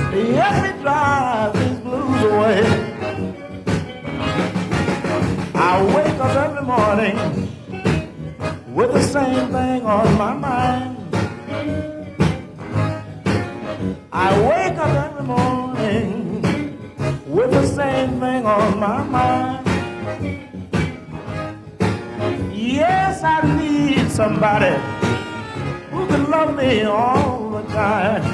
Yes, me drive these blues away. I wake up every morning with the same thing on my mind. I wake up every morning with the same thing on my mind. Yes, I need somebody who can love me all the time.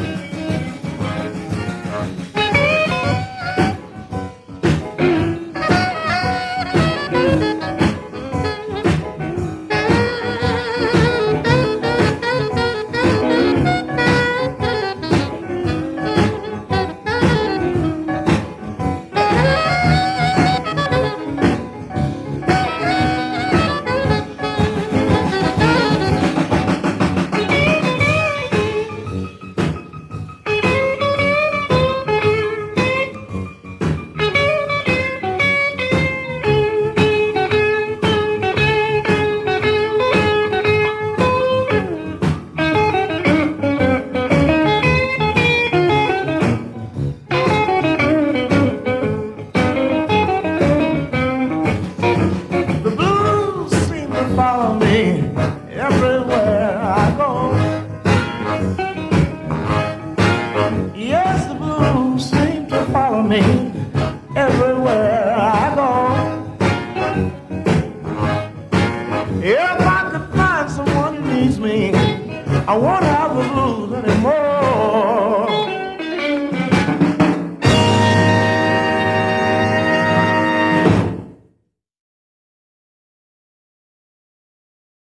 Follow me everywhere I go. Yes, the blues seem to follow me everywhere I go. If I could find someone who needs me, I wonder